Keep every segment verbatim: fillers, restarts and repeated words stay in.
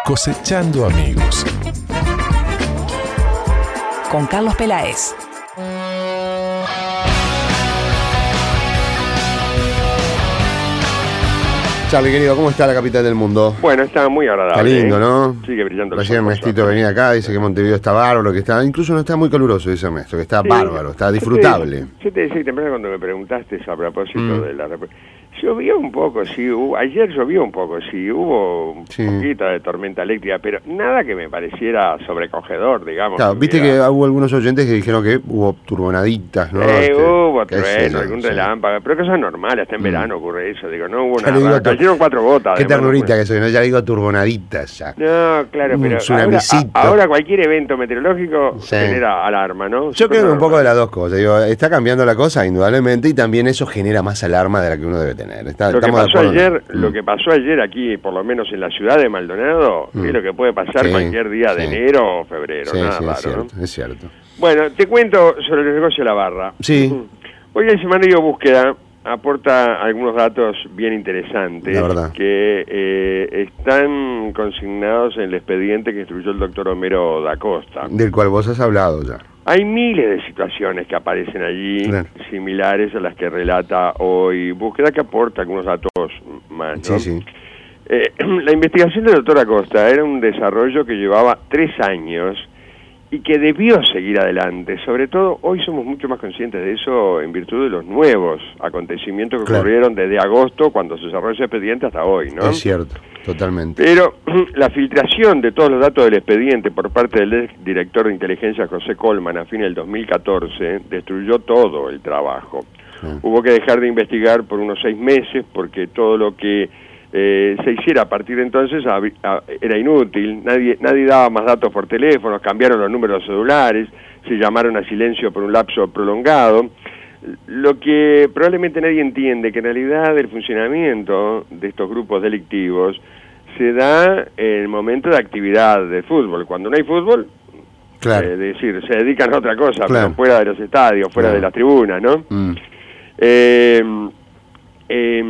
Cosechando amigos. Con Carlos Peláez. Charlie, querido, ¿cómo está la capital del mundo? Bueno, está muy agradable. Está lindo, ¿no? Sigue brillando el sol. Ayer Ernestito venía acá, dice que Montevideo está bárbaro, que está, incluso no está muy caluroso, dice Ernesto, que está sí, bárbaro, está disfrutable. Yo te decía temprano cuando me preguntaste eso a propósito mm. de la... Llovió un poco, sí, hubo, ayer llovió un poco, sí, hubo un sí. poquito de tormenta eléctrica, pero nada que me pareciera sobrecogedor, digamos. Claro, viste que hubo algunos oyentes que dijeron que hubo turbonaditas, ¿no? Eh, este, hubo trueno, algún sí. relámpago, pero que eso es normal, hasta en mm. verano ocurre eso, digo, no hubo ya nada, cayeron cuatro gotas. Qué ternurita que soy, ¿no? Ya digo turbonaditas ya. No, claro, un pero ahora, a, ahora cualquier evento meteorológico sí. genera alarma, ¿no? Yo creo que un poco de las dos cosas, digo, está cambiando la cosa indudablemente y también eso genera más alarma de la que uno debe tener. Está, lo, que estamos pasó ayer, mm. lo que pasó ayer aquí, por lo menos en la ciudad de Maldonado, mm. es lo que puede pasar sí, cualquier día de sí. enero o febrero, sí, nada sí, raro, es cierto, ¿no? es cierto. Bueno, te cuento sobre el negocio de la barra. Sí. Hoy el semanario Búsqueda aporta algunos datos bien interesantes la verdad. que eh, están consignados en el expediente que instruyó el doctor Homero da Costa. Del cual vos has hablado ya. Hay miles de situaciones que aparecen allí, claro. similares a las que relata hoy Búsqueda, que aporta algunos datos más, ¿no? Sí, sí. Eh, la investigación del doctor Acosta era un desarrollo que llevaba tres años y que debió seguir adelante. Sobre todo, hoy somos mucho más conscientes de eso en virtud de los nuevos acontecimientos que claro. ocurrieron desde agosto, cuando se cerró ese expediente, hasta hoy, ¿no? Es cierto, totalmente. Pero la filtración de todos los datos del expediente por parte del director de inteligencia José Colman a fines del dos mil catorce destruyó todo el trabajo. Sí. Hubo que dejar de investigar por unos seis meses porque todo lo que Eh, se hiciera a partir de entonces a, a, era inútil, nadie nadie daba más datos por teléfono, cambiaron los números celulares, se llamaron a silencio por un lapso prolongado, lo que probablemente nadie entiende, que en realidad el funcionamiento de estos grupos delictivos se da en el momento de actividad de fútbol. Cuando no hay fútbol, claro. es eh, decir, se dedican a otra cosa, claro. pero fuera de los estadios, fuera claro. de las tribunas, ¿no? Mm. Eh, eh,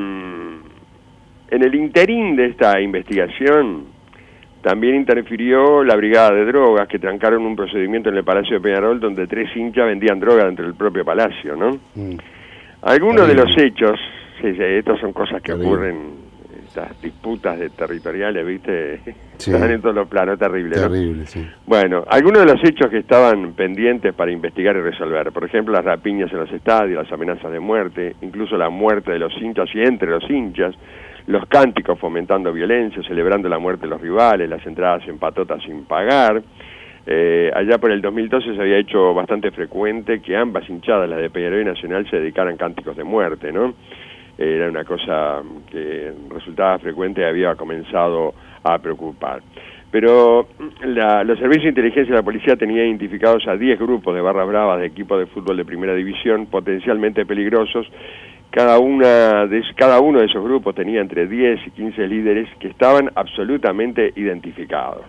En el interín de esta investigación también interfirió la brigada de drogas, que trancaron un procedimiento en el Palacio de Peñarol donde tres hinchas vendían droga dentro del propio palacio, ¿no? Mm. Algunos de los hechos, sí, sí, estas son cosas que terrible. ocurren, estas disputas de territoriales, ¿viste? Sí. Están en todos los planos, terrible, ¿no? Terrible, sí. Bueno, algunos de los hechos que estaban pendientes para investigar y resolver, por ejemplo, las rapiñas en los estadios, las amenazas de muerte, incluso la muerte de los hinchas y entre los hinchas, los cánticos fomentando violencia, celebrando la muerte de los rivales, las entradas en patota sin pagar. Eh, allá por el dos mil doce se había hecho bastante frecuente que ambas hinchadas, la de Peñarol y Nacional, se dedicaran cánticos de muerte, ¿no? Eh, era una cosa que resultaba frecuente y había comenzado a preocupar. Pero la, los servicios de inteligencia de la policía tenían identificados a diez grupos de barras bravas de equipos de fútbol de primera división, potencialmente peligrosos. Cada, una de, cada uno de esos grupos tenía entre diez y quince líderes que estaban absolutamente identificados.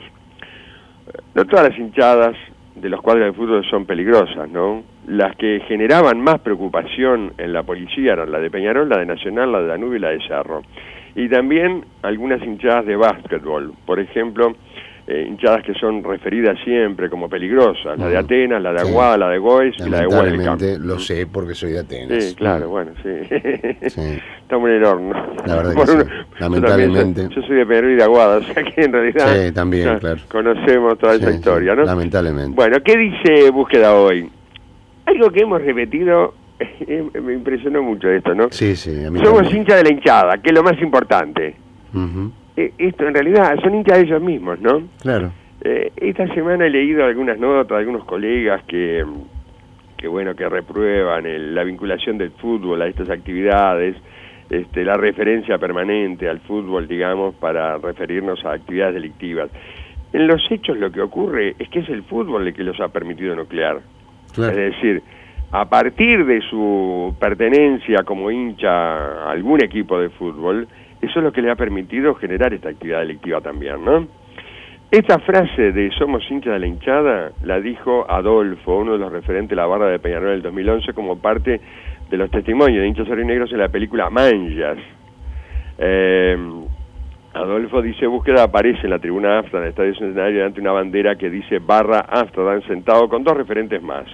No todas las hinchadas de los cuadros de fútbol son peligrosas, ¿no? Las que generaban más preocupación en la policía eran la de Peñarol, la de Nacional, la de Danubio y la de Cerro. Y también algunas hinchadas de básquetbol, por ejemplo, eh, hinchadas que son referidas siempre como peligrosas, la de Atenas, la de Aguada, sí. la de Goes y la de Welcome. Lamentablemente lo sé porque soy de Atenas. Sí, claro, bueno, sí. sí. Estamos en el horno. La verdad que sí. Uno, lamentablemente. Yo, soy, yo soy de Peñarol y de Aguada, o sea que en realidad sí, también, ya, claro. conocemos toda sí, esa historia, sí, ¿no? Lamentablemente. Bueno, ¿qué dice Búsqueda hoy? Algo que hemos repetido, me impresionó mucho esto, ¿no? Sí, sí. A mí Somos también. hinchas de la hinchada, que es lo más importante. Uh-huh. eh, esto en realidad son hinchas de ellos mismos, ¿no? Claro. Eh, esta semana he leído algunas notas de algunos colegas que, que bueno, que reprueban el, la vinculación del fútbol a estas actividades, este, la referencia permanente al fútbol, digamos, para referirnos a actividades delictivas. En los hechos lo que ocurre es que es el fútbol el que los ha permitido nuclear. Claro. Es decir, a partir de su pertenencia como hincha a algún equipo de fútbol, eso es lo que le ha permitido generar esta actividad delictiva también, ¿no? Esta frase de somos hinchas de la hinchada la dijo Adolfo, uno de los referentes de la barra de Peñarol del dos mil once, como parte de los testimonios de hinchas aurinegros en la película Manjas. Eh, Adolfo dice, búsqueda aparece en la tribuna Amsterdam del Estadio Centenario ante una bandera que dice barra Amsterdam sentado con dos referentes más.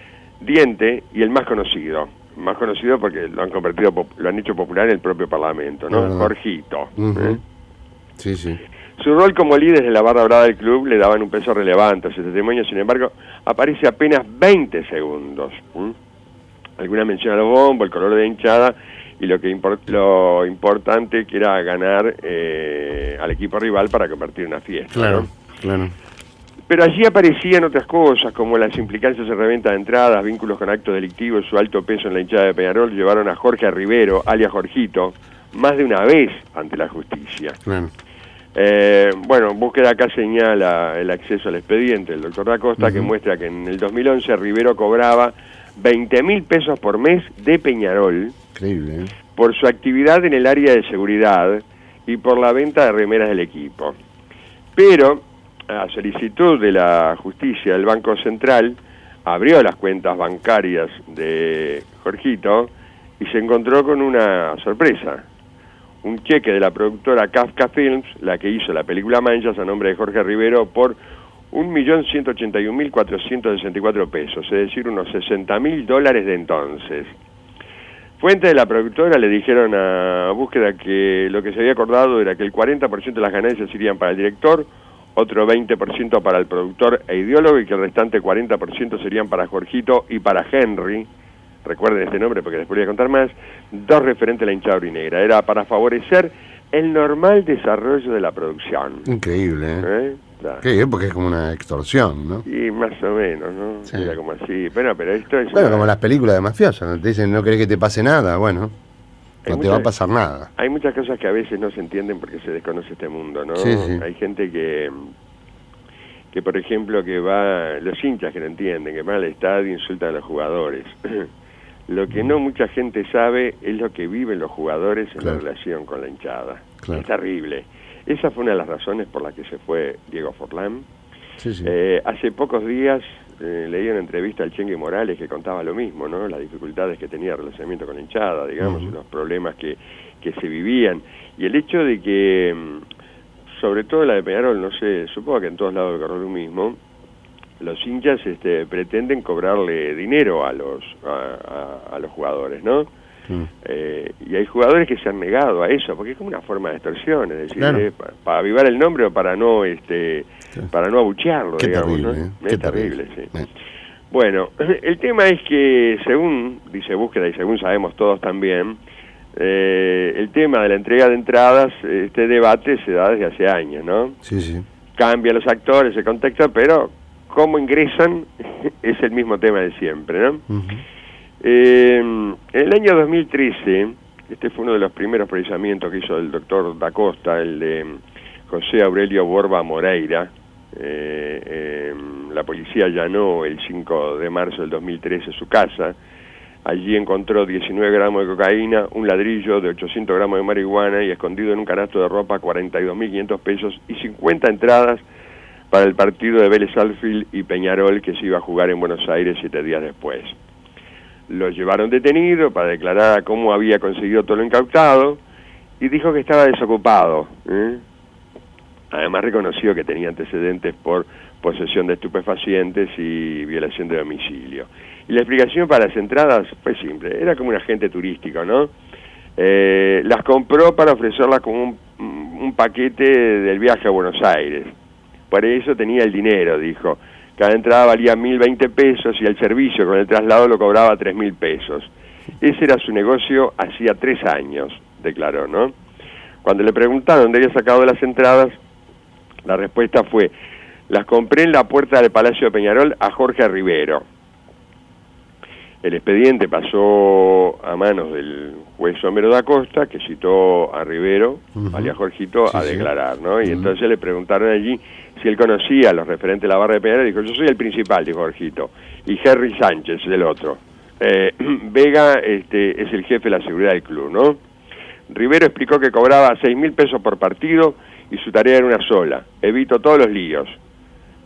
Diente y el más conocido. Más conocido porque lo han convertido, lo han hecho popular en el propio Parlamento, ¿no? Uh-huh. Jorgito. Uh-huh. ¿eh? Sí, sí. Su rol como líder de la barra brava del club le daban un peso relevante a ese testimonio, sin embargo, aparece apenas veinte segundos. ¿eh? Alguna mención a los bombos, el color de la hinchada y lo que import, lo importante que era ganar eh, al equipo rival para convertir una fiesta. Claro, ¿no? claro. Pero allí aparecían otras cosas, como las implicancias en reventa de entradas, vínculos con actos delictivos, su alto peso en la hinchada de Peñarol llevaron a Jorge Rivero, alias Jorgito, más de una vez ante la justicia. Claro. Eh, bueno, búsqueda acá señala el acceso al expediente del doctor Da Costa, uh-huh. que muestra que en el dos mil once Rivero cobraba veinte mil pesos por mes de Peñarol. Increíble, ¿eh? Por su actividad en el área de seguridad y por la venta de remeras del equipo. Pero, a solicitud de la justicia, el Banco Central abrió las cuentas bancarias de Jorgito y se encontró con una sorpresa. Un cheque de la productora Kafka Films, la que hizo la película Manchas, a nombre de Jorge Rivero, por un millón ciento ochenta y un mil cuatrocientos sesenta y cuatro pesos, es decir, unos sesenta mil dólares de entonces. Fuentes de la productora le dijeron a Búsqueda que lo que se había acordado era que el cuarenta por ciento de las ganancias irían para el director, otro veinte por ciento para el productor e ideólogo y que el restante cuarenta por ciento serían para Jorgito y para Henry, recuerden este nombre porque después voy a contar más, dos referentes de la hinchada aurinegra. Era para favorecer el normal desarrollo de la producción. Increíble, ¿eh? ¿Eh? Claro. Qué bien, porque es como una extorsión, ¿no? Y más o menos, ¿no? Sí. Era como así. Bueno, pero esto es... Bueno, una... como las películas de mafiosos, ¿no? Te dicen, no querés que te pase nada, bueno, no te va a pasar nada. Hay muchas cosas que a veces no se entienden porque se desconoce este mundo, ¿no? Sí, sí. Hay gente que, que por ejemplo, que va, los hinchas que no entienden, que van al estadio e insultan a los jugadores. Lo que no mucha gente sabe es lo que viven los jugadores en claro. la relación con la hinchada. Claro. Es terrible. Esa fue una de las razones por las que se fue Diego Forlán. Sí, sí. Eh, hace pocos días eh, leí una entrevista al Chengue Morales que contaba lo mismo, ¿no? Las dificultades que tenía el relacionamiento con la hinchada, digamos, uh-huh. los problemas que, que se vivían. Y el hecho de que, sobre todo la de Peñarol, no sé, supongo que en todos lados ocurrió lo mismo, los hinchas este, pretenden cobrarle dinero a los, a, a, a los jugadores, ¿no? Mm. Eh, y hay jugadores que se han negado a eso porque es como una forma de extorsión, es decir, claro. eh, para, para avivar el nombre o para no este sí. para no abuchearlo. Qué digamos, terrible, ¿no? ¿eh? Es Qué terrible, terrible, sí. Eh. Bueno, el tema es que según dice Búsqueda y según sabemos todos también, eh, el tema de la entrega de entradas, este debate se da desde hace años, ¿no? Sí, sí. Cambian los actores, el contexto, pero cómo ingresan es el mismo tema de siempre, ¿no? Uh-huh. Eh, en el año dos mil trece, este fue uno de los primeros precisamientos que hizo el doctor Da Costa, el de José Aurelio Borba Moreira. Eh, eh, la policía allanó el cinco de marzo del dos mil trece su casa. Allí encontró diecinueve gramos de cocaína, un ladrillo de ochocientos gramos de marihuana y escondido en un canasto de ropa cuarenta y dos mil quinientos pesos y cincuenta entradas para el partido de Vélez Sarsfield y Peñarol que se iba a jugar en Buenos Aires siete días después. Lo llevaron detenido para declarar cómo había conseguido todo lo incautado y dijo que estaba desocupado. ¿eh? Además reconoció que tenía antecedentes por posesión de estupefacientes y violación de domicilio. Y la explicación para las entradas fue simple, era como un agente turístico, ¿no? Eh, las compró para ofrecerlas como un, un paquete del viaje a Buenos Aires. Por eso tenía el dinero, dijo. Cada entrada valía mil veinte pesos y el servicio con el traslado lo cobraba tres mil pesos. Ese era su negocio hacía tres años, declaró, ¿no? Cuando le preguntaron dónde había sacado las entradas, la respuesta fue, las compré en la puerta del Palacio de Peñarol a Jorge Rivero. El expediente pasó a manos del juez Homero da Costa, que citó a Rivero, uh-huh. alias Jorgito, sí, a declarar, ¿no? Y uh-huh. entonces le preguntaron allí si él conocía a los referentes de la barra de Peñarol, y dijo, yo soy el principal, dijo Jorgito, y Henry Sánchez, el otro. Eh, Vega este, es el jefe de la seguridad del club, ¿no? Rivero explicó que cobraba seis mil pesos por partido y su tarea era una sola, evito todos los líos.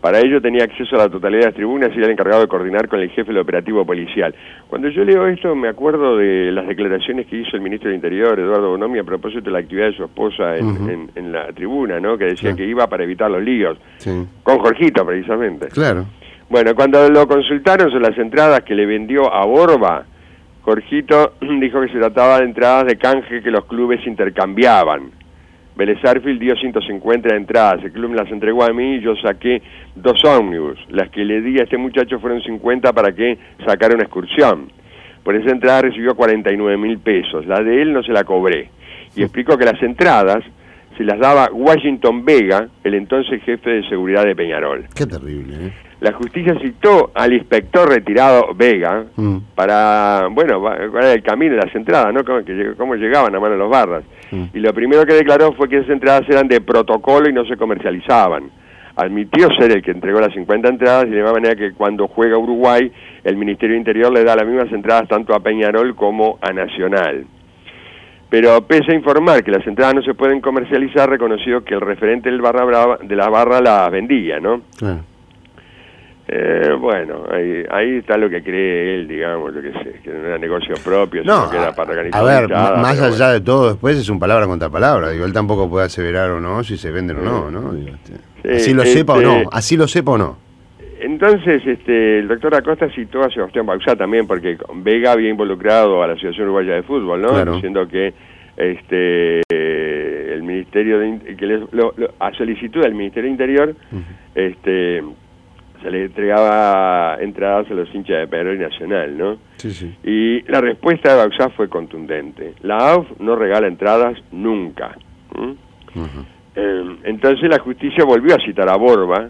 Para ello tenía acceso a la totalidad de las tribunas y era el encargado de coordinar con el jefe del operativo policial. Cuando yo leo esto me acuerdo de las declaraciones que hizo el ministro del Interior, Eduardo Bonomi, a propósito de la actividad de su esposa en, uh-huh. en, en la tribuna, ¿no? Que decía, claro, que iba para evitar los líos. Sí. Con Jorgito, precisamente. Claro. Bueno, cuando lo consultaron sobre las entradas que le vendió a Borba, Jorgito dijo que se trataba de entradas de canje que los clubes intercambiaban. Vélez Sarsfield dio ciento cincuenta entradas, el club me las entregó a mí y yo saqué dos ómnibus. Las que le di a este muchacho fueron cincuenta para que sacara una excursión. Por esa entrada recibió cuarenta y nueve mil pesos, la de él no se la cobré. Y explicó que las entradas se las daba Washington Vega, el entonces jefe de seguridad de Peñarol. Qué terrible, ¿eh? La justicia citó al inspector retirado Vega mm. para, bueno, cuál era el camino de las entradas, ¿no? Cómo, que, cómo llegaban a mano de los barras. Mm. Y lo primero que declaró fue que esas entradas eran de protocolo y no se comercializaban. Admitió ser el que entregó las cincuenta entradas y de la manera que cuando juega Uruguay, el Ministerio de Interior le da las mismas entradas tanto a Peñarol como a Nacional. Pero pese a informar que las entradas no se pueden comercializar, reconoció que el referente del barra brava, de la barra las vendía, ¿no? Claro. Eh, bueno, ahí, ahí está lo que cree él, digamos, lo que sé, que no era negocio propio, no, sino que era para organizar. A ver, hinchada, más allá bueno. de todo, después es un palabra contra palabra. Digo, él tampoco puede aseverar o no si se venden o no, ¿no? Digo, este, sí, así lo este, sepa o no, así lo sepa o no. Entonces, este, el doctor Acosta citó a Sebastián Bauzá también, porque Vega había involucrado a la Asociación Uruguaya de Fútbol, ¿no? Claro. Diciendo que este el Ministerio de que les, lo, lo, a solicitud del Ministerio de Interior, uh-huh. este se le entregaba entradas a los hinchas de Peñarol y Nacional, ¿no? Sí, sí. Y la respuesta de Bauzá fue contundente. La A U F no regala entradas nunca. ¿Mm? Uh-huh. Eh, entonces la justicia volvió a citar a Borba,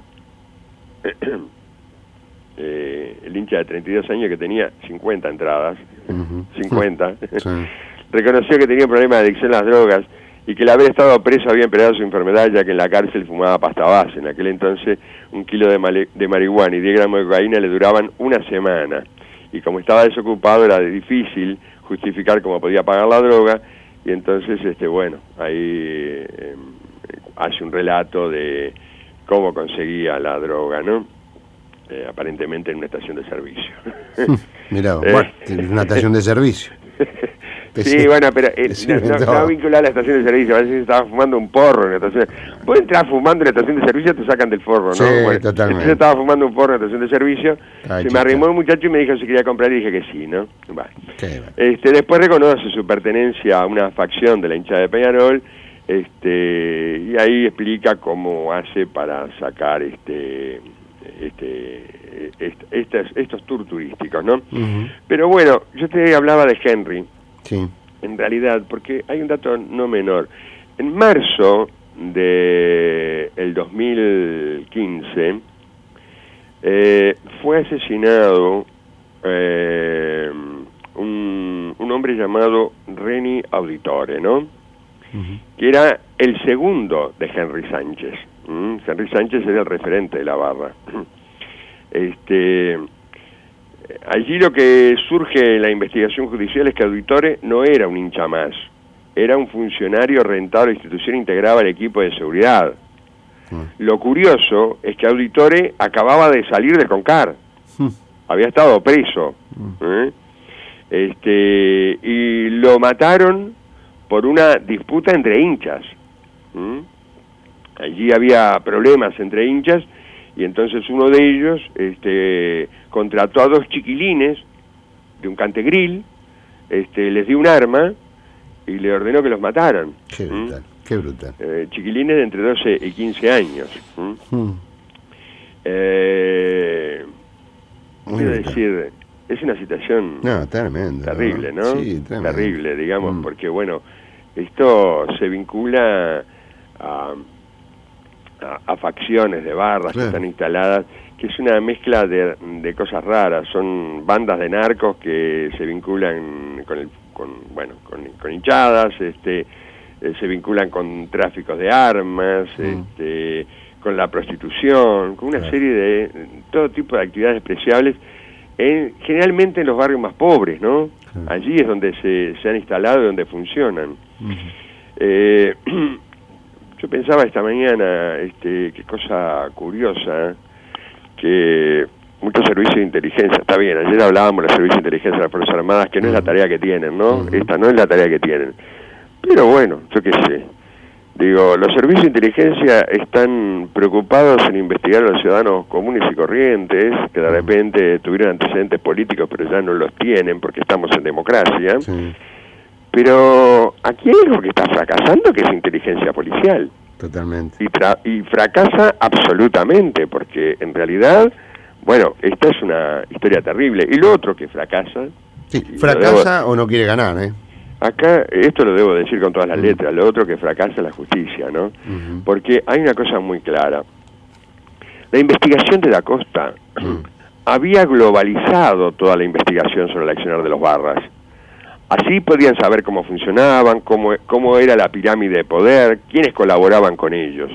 eh, el hincha de treinta y dos años que tenía cincuenta entradas, uh-huh. cincuenta, sí. Reconoció que tenía un problema de adicción a las drogas y que el haber estado preso había empeorado su enfermedad, ya que en la cárcel fumaba pasta base. En aquel entonces un kilo de, male- de marihuana y diez gramos de cocaína le duraban una semana. Y como estaba desocupado era difícil justificar cómo podía pagar la droga, y entonces, este bueno, ahí eh, hace un relato de cómo conseguía la droga, ¿no? Eh, aparentemente en una estación de servicio. Mirá, bueno, una estación de servicio. Sí, bueno, pero eh, no, no, no vinculado a la estación de servicio, a veces estaba fumando un porro en la estación. Vos entras fumando en la estación de servicio, te sacan del forro, ¿no? Sí, bueno, totalmente. Entonces estaba fumando un porro en la estación de servicio, Ay, se me arrimó un muchacho y me dijo si quería comprar y dije que sí, ¿no? Bueno. Okay. Este, después reconoce su pertenencia a una facción de la hinchada de Peñarol, este, y ahí explica cómo hace para sacar este... Este, est, estos, estos tours turísticos, ¿no? Uh-huh. Pero bueno, yo te hablaba de Henry, sí. En realidad, porque hay un dato no menor. En marzo de el dos mil quince eh, fue asesinado eh, un, un hombre llamado Reni Auditore, ¿no? Uh-huh. Que era el segundo de Henry Sánchez. ¿Mm? Henry Sánchez era el referente de la barra. Este, allí lo que surge en la investigación judicial es que Auditore no era un hincha más, era un funcionario rentado a la institución integrado al equipo de seguridad. Uh-huh. Lo curioso es que Auditore acababa de salir de Concar, uh-huh. había estado preso, uh-huh. ¿eh? este, y lo mataron por una disputa entre hinchas. ¿Mm? Allí había problemas entre hinchas y entonces uno de ellos este, contrató a dos chiquilines de un cantegril, este, les dio un arma y le ordenó que los mataran. Qué brutal, ¿Mm? qué brutal. Eh, chiquilines de entre doce y quince años. ¿Mm? Mm. Eh, quiero decir, es una situación no, tremendo, terrible, ¿no? Sí, tremendo. Terrible, digamos, mm. porque bueno, esto se vincula a... A, a facciones de barras claro. que están instaladas, que es una mezcla de, de cosas raras, son bandas de narcos que se vinculan con el, con, bueno, con, con hinchadas, este, eh, se vinculan con tráficos de armas, mm. este, con la prostitución, con una claro. serie de todo tipo de actividades despreciables, en, generalmente en los barrios más pobres, ¿no? Claro. Allí es donde se, se han instalado y donde funcionan. Mm. Eh, Yo pensaba esta mañana, este, qué cosa curiosa, que muchos servicios de inteligencia, está bien, ayer hablábamos de los servicios de inteligencia de las Fuerzas Armadas, que no es la tarea que tienen, ¿no? Uh-huh. Esta no es la tarea que tienen. Pero bueno, yo qué sé. Digo, los servicios de inteligencia están preocupados en investigar a los ciudadanos comunes y corrientes, que de repente tuvieron antecedentes políticos, pero ya no los tienen porque estamos en democracia. Sí. Pero aquí hay algo que está fracasando, que es inteligencia policial. Totalmente. Y, tra- y fracasa absolutamente, porque en realidad, bueno, esta es una historia terrible. Y lo otro que fracasa... Sí, fracasa debo... o no quiere ganar, ¿eh? Acá, esto lo debo decir con todas las letras, lo otro que fracasa es la justicia, ¿no? Uh-huh. Porque hay una cosa muy clara. La investigación de Da Costa uh-huh. había globalizado toda la investigación sobre el accionar de los Barras. Así podían saber cómo funcionaban, cómo, cómo era la pirámide de poder, quiénes colaboraban con ellos.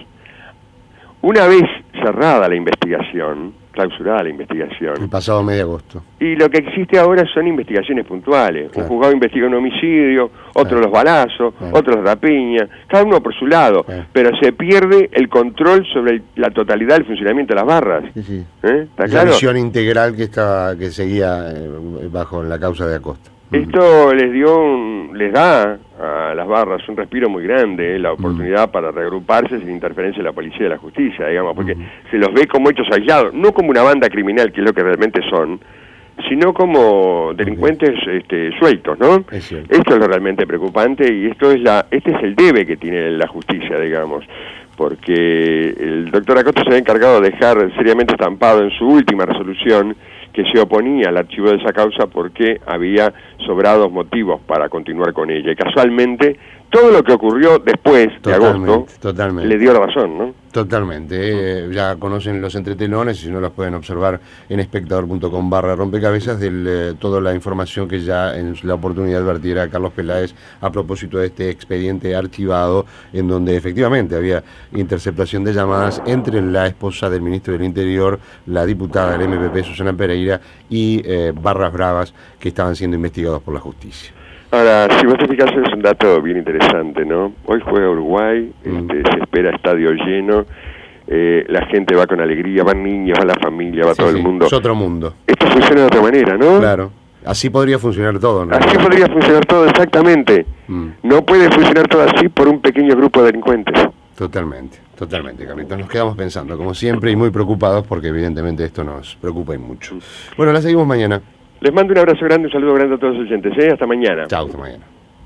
Una vez cerrada la investigación, clausurada la investigación... El pasado mes de agosto. Y lo que existe ahora son investigaciones puntuales. Claro. Un juzgado investiga un homicidio, otro claro. los balazos, claro. otro los rapiña, cada uno por su lado. Claro. Pero se pierde el control sobre el, la totalidad del funcionamiento de las barras. Sí, sí. ¿Eh? ¿Está Esa claro? visión integral que, estaba, que seguía eh, bajo la causa de Acosta. Esto les dio un, les da a las barras un respiro muy grande, eh, la oportunidad uh-huh. para reagruparse sin interferencia de la policía y de la justicia, digamos, porque uh-huh. se los ve como hechos aislados, no como una banda criminal, que es lo que realmente son, sino como delincuentes uh-huh. este, sueltos, ¿no? Es esto es lo realmente preocupante y esto es la, este es el debe que tiene la justicia, digamos, porque el doctor Acosta se había encargado de dejar seriamente estampado en su última resolución que se oponía al archivo de esa causa porque había sobrados motivos para continuar con ella. Y casualmente, todo lo que ocurrió después totalmente, de agosto totalmente. le dio la razón, ¿no? Totalmente. Eh, ya conocen los entretelones y si no los pueden observar en espectador punto com barra rompecabezas de eh, toda la información que ya en la oportunidad advertiera Carlos Peláez a propósito de este expediente archivado en donde efectivamente había interceptación de llamadas entre la esposa del ministro del Interior, la diputada del M P P, Susana Pereira, y eh, Barras Bravas que estaban siendo investigados por la justicia. Ahora, si vos te fijas, es un dato bien interesante, ¿no? Hoy juega Uruguay, mm. este, se espera estadio lleno, eh, la gente va con alegría, van niños, va la familia, va sí, todo sí, el mundo. Es otro mundo. Esto funciona de otra manera, ¿no? Claro. Así podría funcionar todo, ¿no? Así podría funcionar todo, exactamente. Mm. No puede funcionar todo así por un pequeño grupo de delincuentes. Totalmente, totalmente, Carlitos. Nos quedamos pensando, como siempre, y muy preocupados porque evidentemente esto nos preocupa y mucho. Bueno, la seguimos mañana. Les mando un abrazo grande, un saludo grande a todos los oyentes, ¿eh? Hasta mañana. Chao, hasta mañana.